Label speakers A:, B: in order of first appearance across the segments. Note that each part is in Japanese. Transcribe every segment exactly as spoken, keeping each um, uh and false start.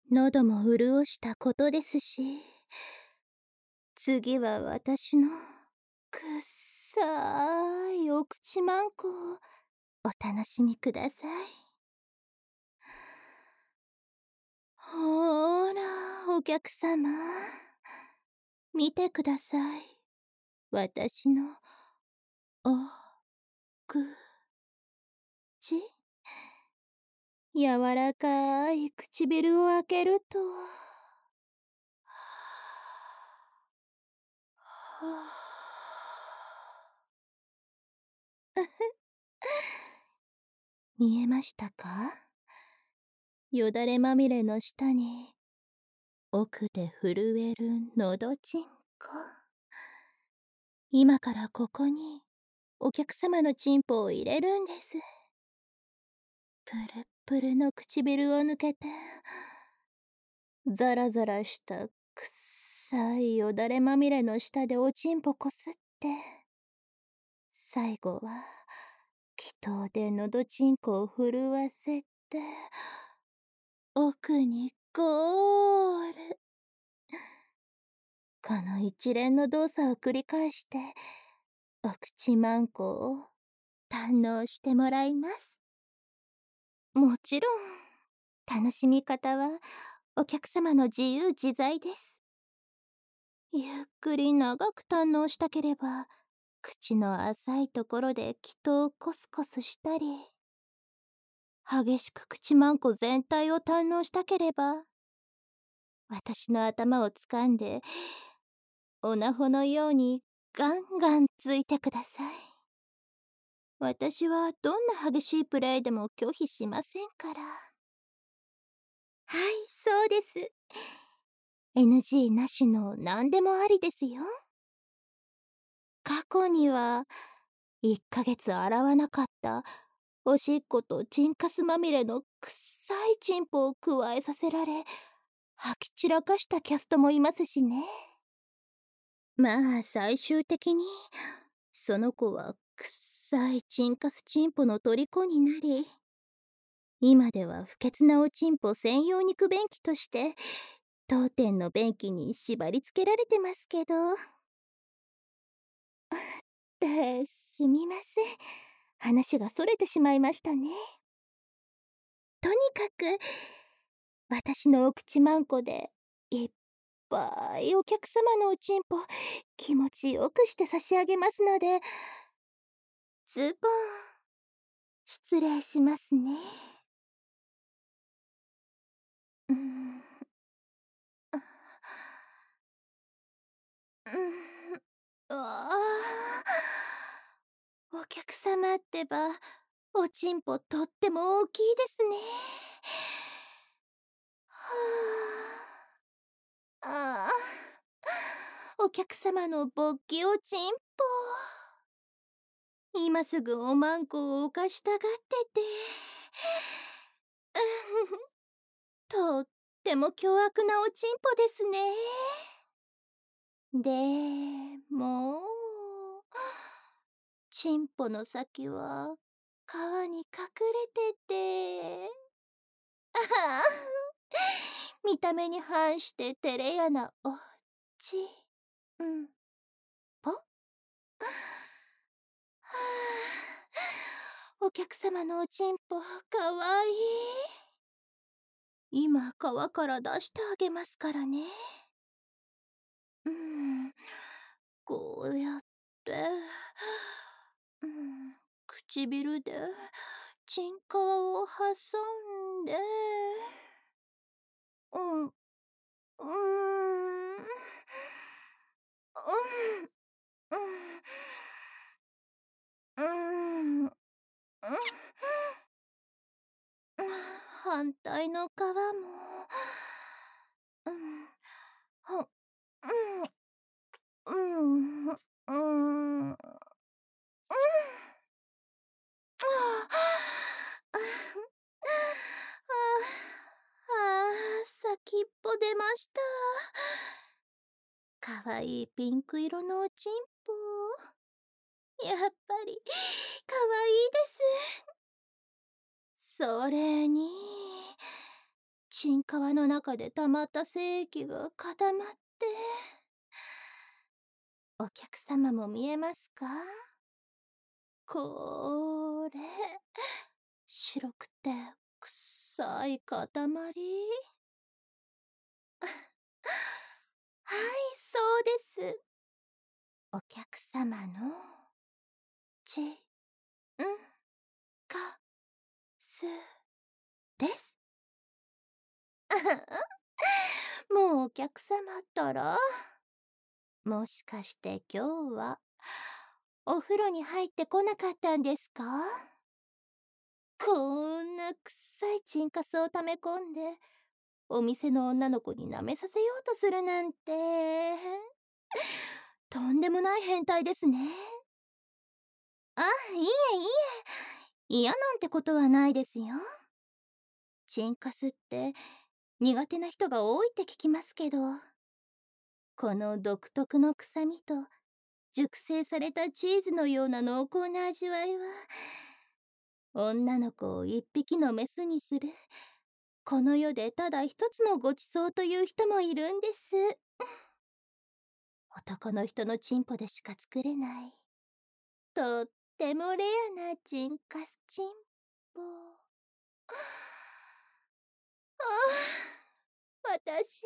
A: 喉も潤したことですし、次は私のくっさいお口まんこをお楽しみください。ほーら、お客様。見てください。私のお口。柔らかい唇を開けると、はぁ見えましたか？よだれまみれの下に奥で震えるのどちんこ。今からここにお客様のチンポを入れるんです。プルップルの唇を抜けて、ザラザラしたくっさいよだれまみれの下でおちんぽこすって、最後は気筒でのどちんこを震わせて、奥にゴール。この一連の動作を繰り返して、お口まんこを堪能してもらいます。もちろん、楽しみ方はお客様の自由自在です。ゆっくり長く堪能したければ、口の浅いところで気筒をコスコスしたり、激しく口まんこ全体を堪能したければ、私の頭を掴んで、オナホのようにガンガンついてください。私はどんな激しいプレイでも拒否しませんから。はい、そうです。エヌジー なしの何でもありですよ。過去には、いっかげつ洗わなかったおしっことチンカスまみれのくっさいチンポを加えさせられ、吐き散らかしたキャストもいますしね。まあ最終的にその子はくっさいチンカスチンポの虜になり、今では不潔なおちんぽ専用肉便器として当店の便器に縛り付けられてますけど。ですみません、話がそれてしまいましたね。とにかく私のお口まんこでいっぱいお客様のおちんぽ気持ちよくして差し上げますので、ズボン失礼しますね。うーんうーんああ、お客様ってばおちんぽとっても大きいですね。はあ、ああ、お客様のぼっきおちんぽ、今すぐおまんこをお貸したがってて、とっても凶悪なおちんぽですね。でもちんぽの先は川に隠れてて、ああ、見た目に反して照れ屋なおちんぽ。はあ、お客様のおちんぽかわいい。今川から出してあげますからね。うん、こうやって、うん、唇でチンカワを挟んで、うん、うーん、うん、うん、うん、うん、反対の皮も、うん、ほ、うん、うん、うん、うん、ああ、ああ、先っぽ出ました。かわいいピンク色のおちんぽ。やっぱり、かわいいです。それに、 チンカワの中で溜まった精液が固まって。お客様も見えますか？これ、白くて臭い塊。はい、そうです。お客様のちんかすです。もうお客様ったら、もしかして今日はお風呂に入ってこなかったんですか？こんな臭いチンカスを溜め込んでお店の女の子に舐めさせようとするなんて、とんでもない変態ですね。あ、いえいえ、嫌なんてことはないですよ。チンカスって苦手な人が多いって聞きますけど、この独特の臭みと熟成されたチーズのような濃厚な味わいは、女の子を一匹のメスにする、この世でただ一つのごちそうという人もいるんです。男の人のチンポでしか作れない、とってもレアなチンカスチンポ。ああ、私、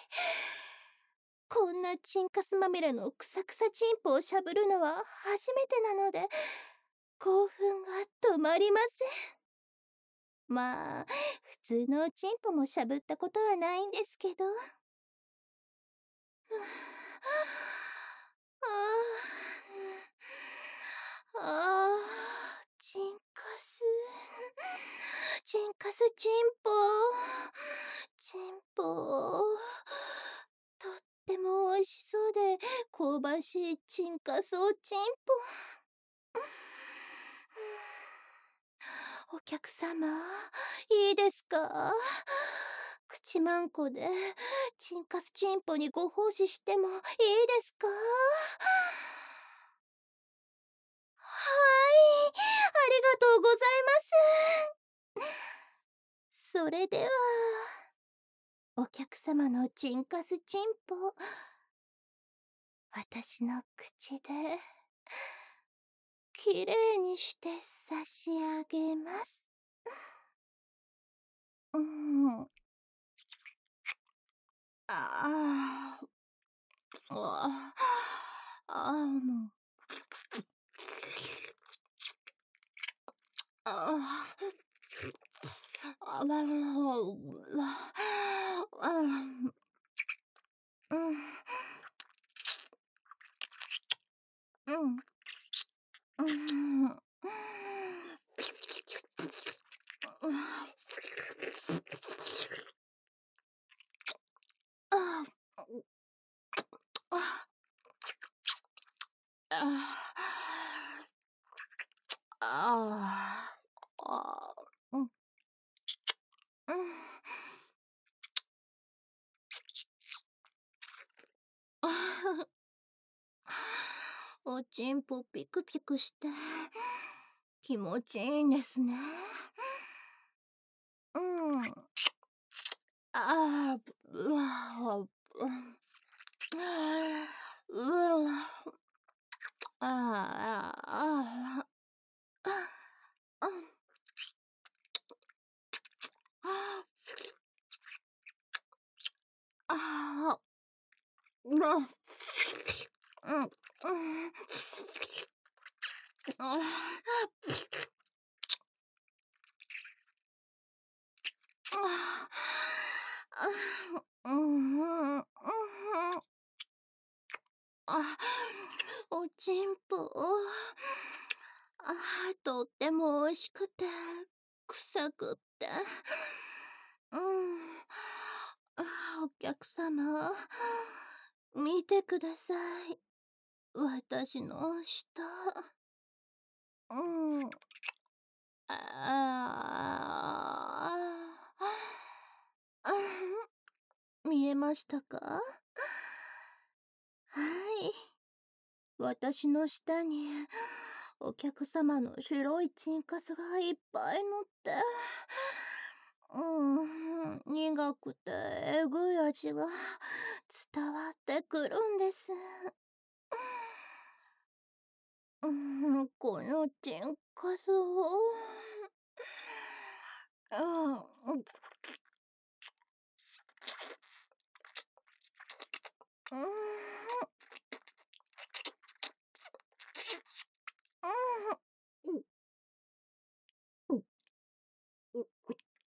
A: こんなチンカスまみれのくさくさチンポをしゃぶるのは初めてなので、興奮が止まりません。まあ、普通のチンポもしゃぶったことはないんですけど。ああ、ああ、チンカス、チンカスチンポ、チンポ、とっても美味しそうで香ばしいチンカスおチンポ。お客様、いいですか？口まんこでチンカスチンポにご奉仕してもいいですか？はい、ありがとうございます。それでは、お客様のチンカスチンポ、私の口できれいにして差し上げます。うん。ああ、ああ、ああ、もう。ああ、あらら、ああ、うん、うん、うん、ああ、ああ、ああ、うん、うん。おちんぽピクピクして気持ちいいんですね。うん。ああ、うわ、うわ、ああ、ああ、あ、あ、あ、うわ、うん、うん、あ、あ、あ、うん、うん、あ、おちんぽ、あ、とっても美味しくて、臭くって、うん、あ、お客様、見てください。私の舌。うん。ああ、あ、見えましたか？はい。私の舌にお客様の白いチンカスがいっぱい乗って、 うーん、苦くてえぐい味が伝わってくるんです。うーん、この天かすを、うん、うん、うん、うん、うん、うん、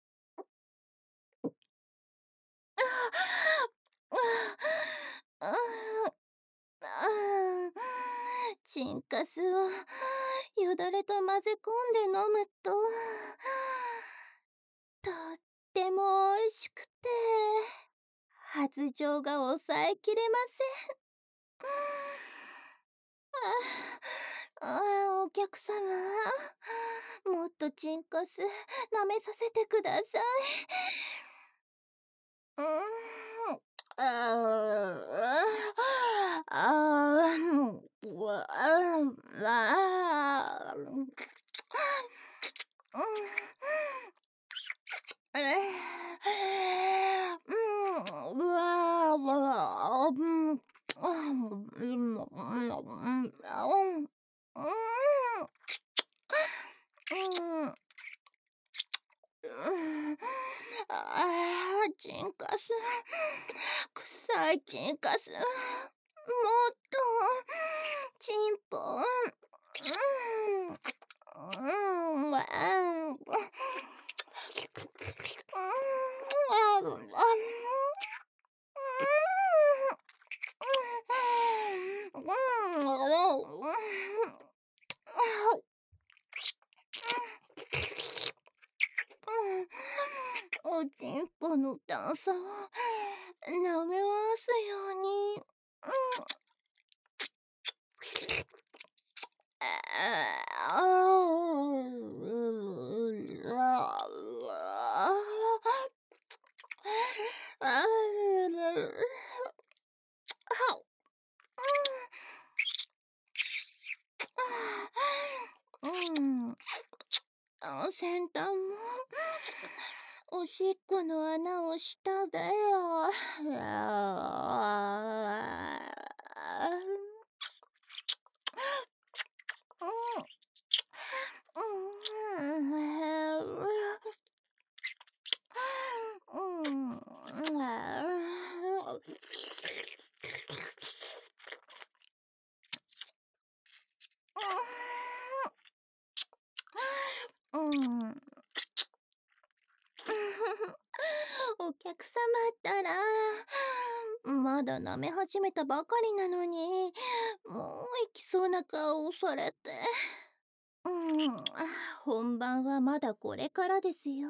A: ああ、ああ、チンカスをよだれと混ぜ込んで飲むと、とっても美味しくて、発情が抑えきれません。ああ、お客様、もっとチンカス舐めさせてください。うーん。ああ、ああ、うわあ、ああ、うん。ええ、うん、うわ、わ、うん、あ、うん、うん、うん、うん、あ、うん、うん、うん。うん、ああ、チンカス、臭いチンカス、もっと、チンポ、うん、うん、わん、うん、あ、あ、うん、うん、うん、おちんぽの段差を舐めますように。あうん。あ、先端も、おしっこの穴を下で、あうん、うん、うん、うん、うん。お客様ったら、まだ舐め始めたばかりなのに、もう行きそうな顔をされて。うん、本番はまだこれからですよ。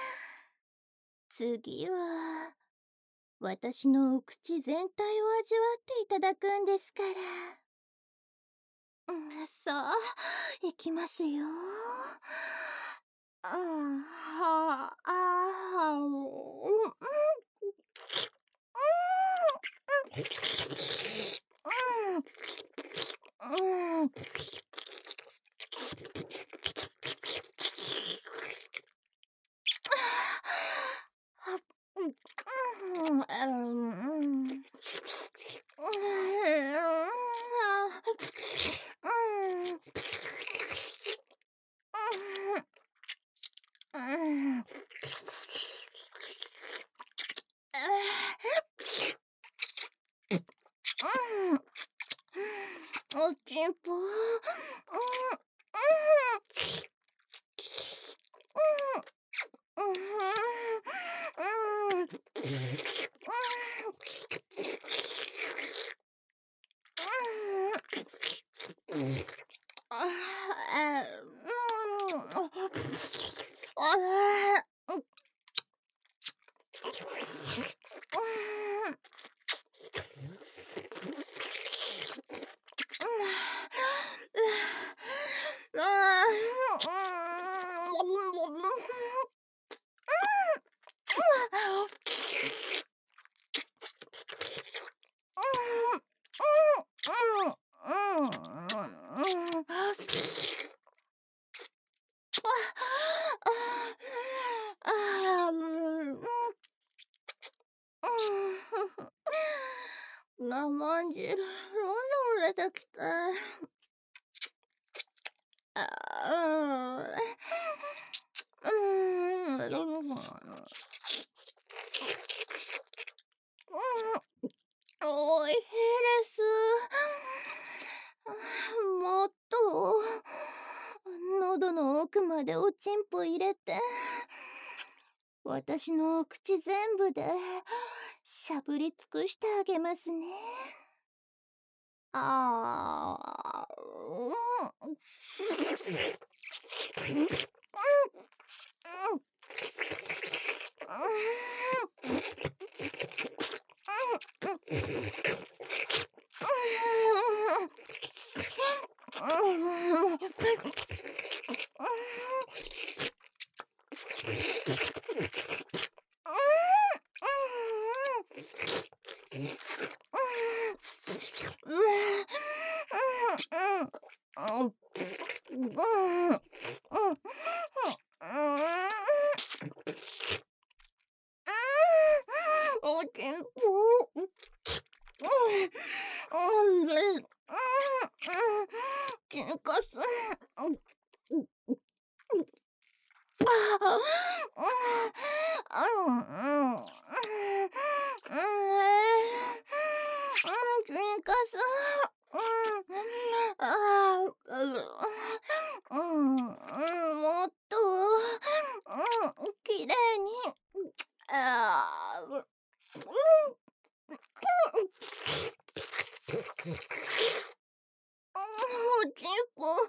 A: 次は、私のお口全体を味わっていただくんですから。うん、さあ、行きますよ。ああ、ああ、うん、うん、うん、あ、うん、うん、うん、うん、うん、おちんぽ、うん、うん、うん、うん、うん、ああ、うん、ああ、うん、 うーん。我慢汁、飲んで出てきて。ああ、うーん。うーん。おいしいです。もっと、喉の奥までおちんぽ入れて、私のお口全部でしゃぶり尽くしてあげますね。ああ、うん。うん。おちんぽ。うん、で、うん、うん、ちんかす。うん、ああ、うん、うん、うん、うん、ちんかす。うん、ああ、うん、うん、もっと、うん、きれいに、ああ、うん、おちんぽ、うん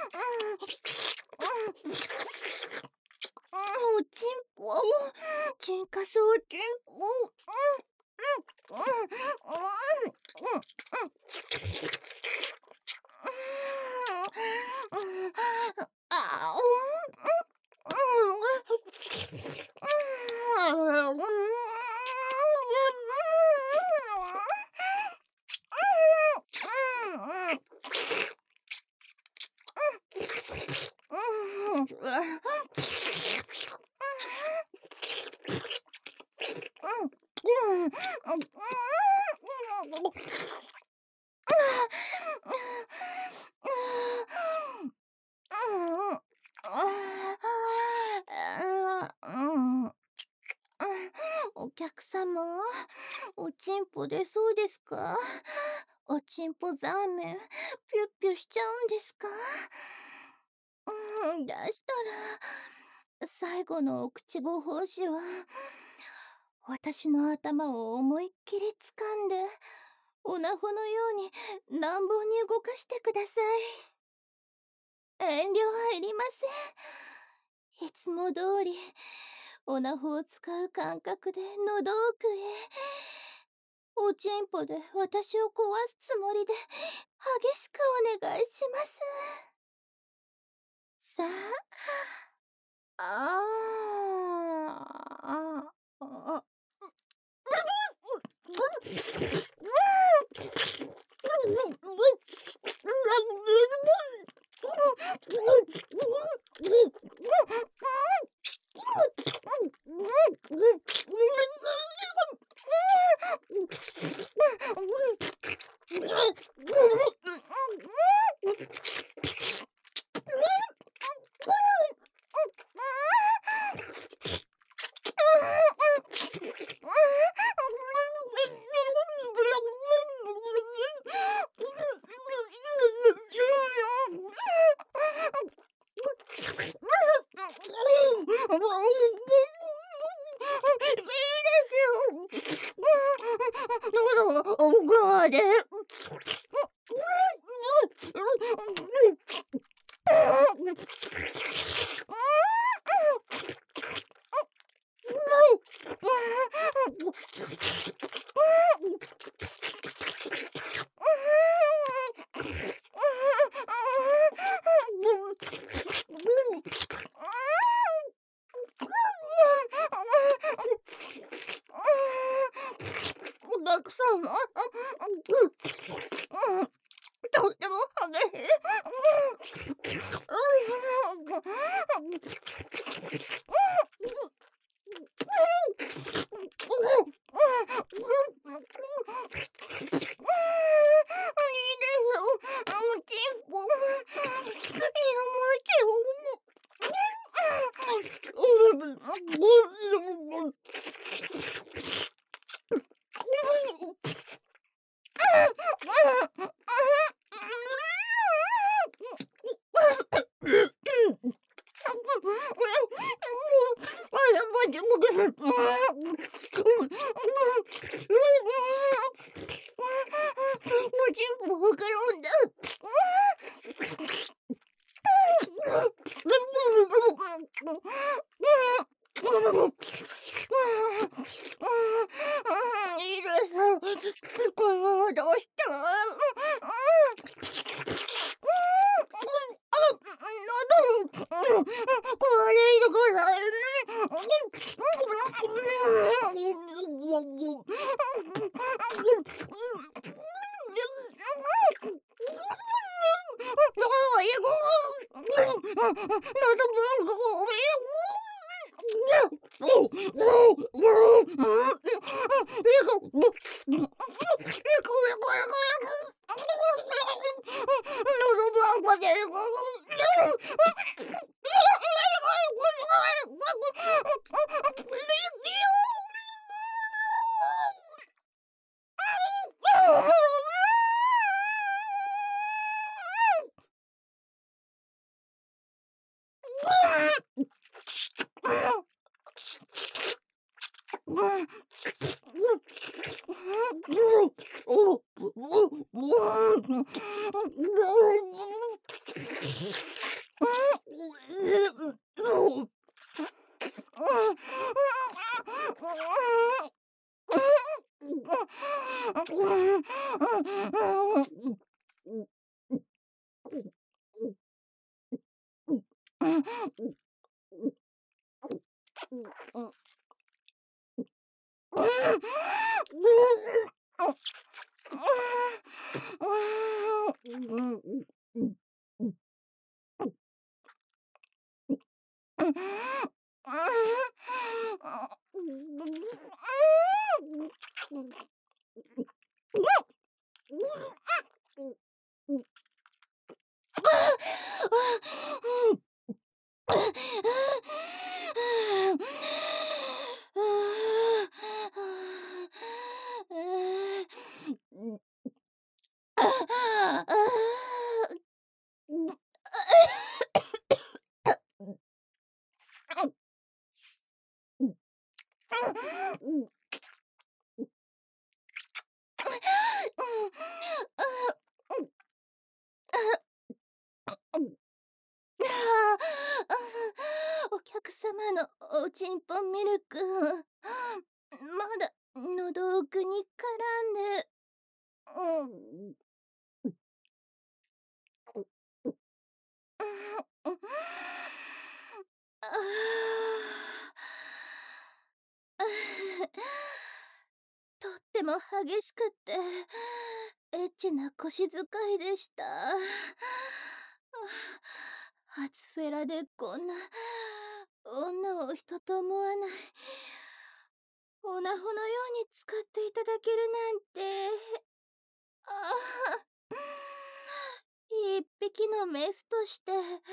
A: 、うん。おちんぽ、ちんかすおちんぽ、うん、うん、うん、うん、うん、うん、ああ、うん、うん、うん、うん、お客様、おちんぽ出そうですか？おちんぽザーメン、ピュッピュしちゃうんですか？うん、出したら、最後のお口ご奉仕は、私の頭を思いっきり掴んで、おなほのように乱暴に動かしてください。遠慮はいりません。いつも通り、おなほを使う感覚で喉奥へ、おちんぽで私を壊すつもりで、激しくお願いします。さあ、ああ、ああ、おかで。お客様、とっても激しい。 ちんぽが転んだ。イルさん、これはどうしたの？喉、壊れるぐらい。お客様のおちんぽミルク、まだ喉奥に絡んで、うん。ああ。とっても激しくってエッチな腰使いでした。初フェラでこんな女を人と思わない。オナホのように使っていただけるなんて。ああ。一匹のメスとしてこの上ない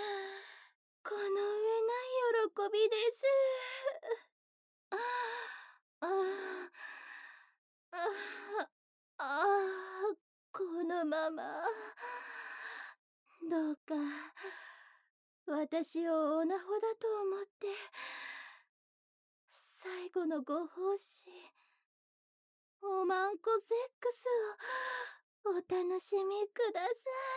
A: 喜びです。ああ。ああ。ああ。このままどうか私をオナホだと思って最後のご奉仕おまんこセックスをお楽しみください。